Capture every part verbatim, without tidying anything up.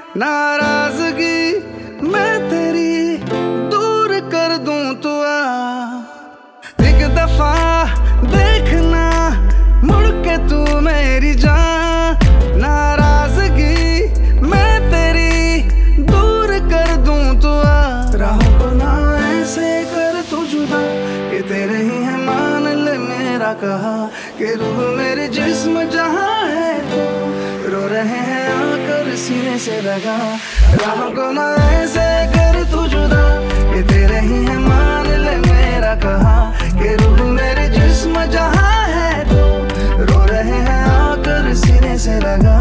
नाराजगी मैं तेरी दूर कर दूं तो आ, एक दफा देखना मुड़ के तू मेरी जान। नाराजगी मैं तेरी दूर कर दूं तो आ, राहों को ना ऐसे कर तू जुदा कि तेरे ही है मान ले मेरा कहा कि रूह मेरे जिस्म जहां है तो रो रहे हैं आकर सीने से लगा। राहों को ना ऐसे कर तू जुदा कि तेरे ही है मान ले मेरा कहा कि रूह मेरे जिस्म जहां है तो रो रहे हैं आकर सीने से लगा।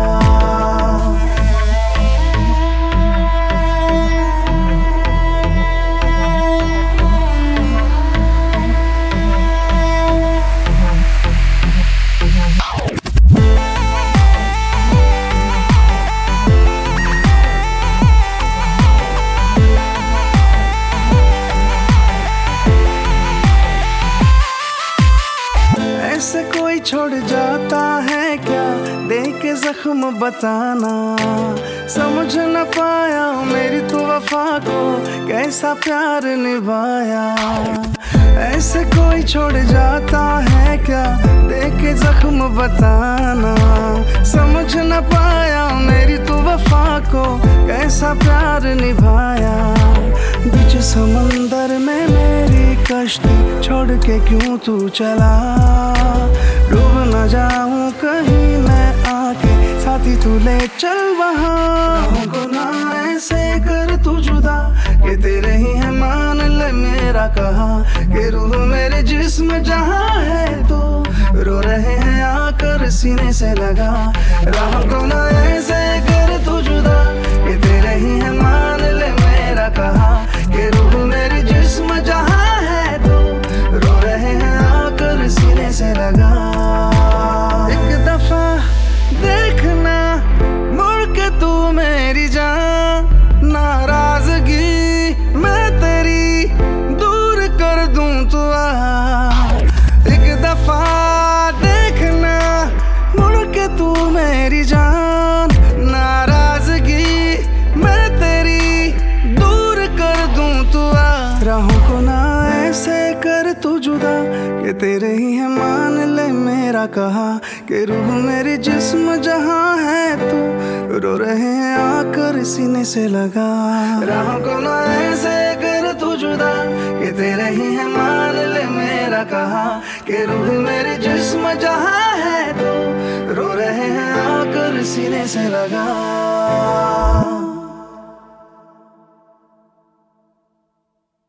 ऐसे कोई छोड़ जाता है क्या देख के जख्म बताना, समझ न पाया मेरी तू वफा को कैसा प्यार निभाया। ऐसे कोई छोड़ जाता है क्या देख के जख्म बताना, समझ न पाया मेरी तू वफा को कैसा प्यार निभाया। बीच समंदर में मेरी कश्ती छोड़ के क्यों तू चला, डूब न जाऊं कहीं मैं आके साथी तू ले चल वहाँ। राहों को ना ऐसे कर तू जुदा कि तेरे ही है मान ले मेरा कहा कि रूह मेरे जिस्म जहां है तो रो रहे हैं आकर सीने से लगा। राहों को ना ऐसे कर तू जुदा कि तेरे ही है मान ले मेरा कहा कि रूह मेरे जिस्म जहां है तो रो रहे हैं आकर सीने से लगा। एक दफा देखना मुड़ के तू मेरी जान, नाराजगी मैं तेरी दूर कर दूं तो आ, एक दफा देखना मुड़ के तू मेरी जान। नाराजगी मैं तेरी दूर कर दूं तो आ, राहों को ना ऐसे कर तू जुदा कि तेरे ही है मान ले मेरा कहा कि रूह मेरे जिस्म जहां है तो रो रहे हैं आकर सीने से लगा। राहों को ना ऐसे कर तू जुदा कि तेरे ही है मान ले मेरा कहा कि रूह मेरे जिस्म जहां है तो रो रहे हैं आकर सीने से लगा।